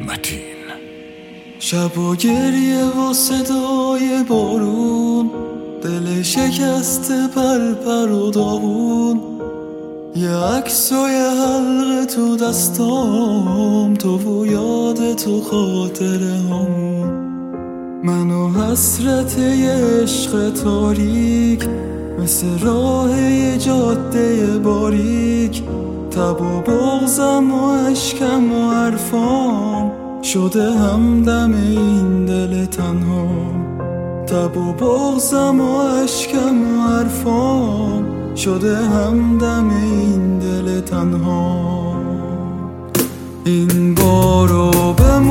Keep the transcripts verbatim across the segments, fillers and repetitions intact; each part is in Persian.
متین. شب و گریه و صدای بارون، دل شکسته پر پر و داغون، یه عکس و یه حلقه تو دستام، تو و یاد تو خاطره همون، من و حسرت یه عشق تاریک، مثل راه یه جاده باریک، تب و بغضم و عشقم و حرفام شده همدم این دل تنهام، تب و بغضم و عشقم و حرفام شده همدم این دل تنهام. این بارو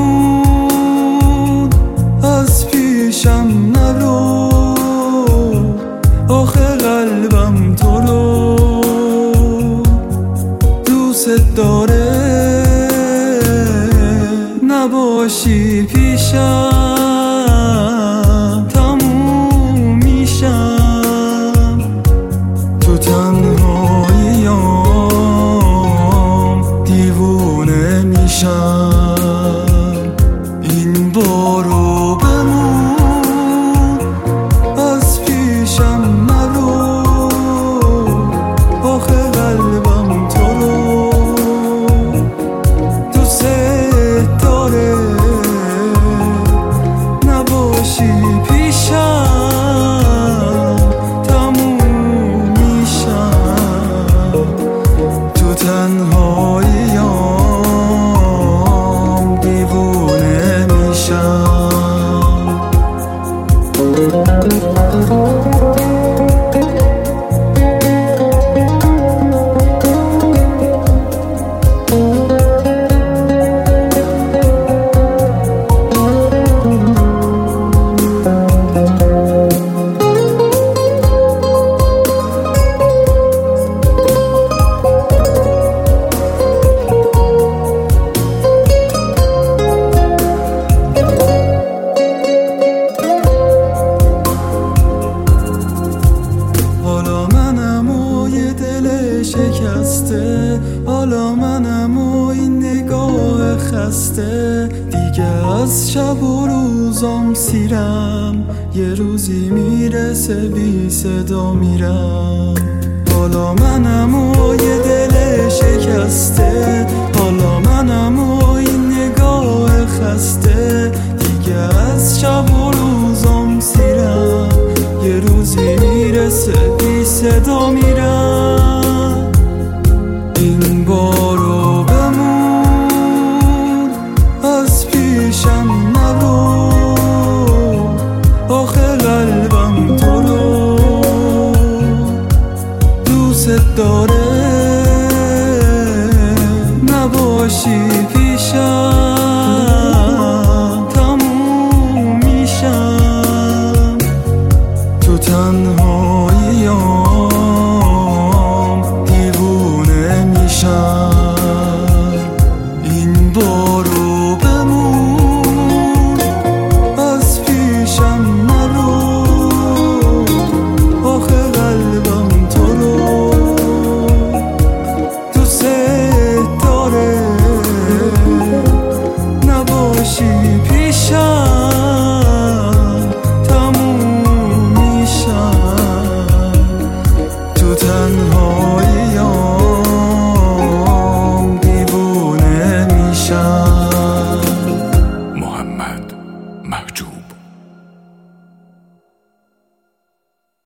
بمون از پیشم نرو، آخه قلبم تو رو دوست داره، نباشی پیشم تموم میشم، تو تنهاییام دیوونه میشم. این بارو بمون از پیشم نرو، آخه قلبم تو رو دوست داره، نباشی پیشم تموم میشم، تو تنهاییام دیوونه میشم. شکسته حالا منم و این نگاه خسته، دیگه از شب و روزام سیرم، یه روزی میرسه بی صدا میرم. حالا منم و یه دل شکسته، حالا منم و این نگاه خسته، دیگه از شب و روزام سیرم، یه روزی میرسه بی صدا میرم. این بارو بمون از پیشم نرو، آخه قلبم تو رو دوست داره، نباشی پیشم تموم میشم، تو تنهاییام دیوونه میشم. این بارو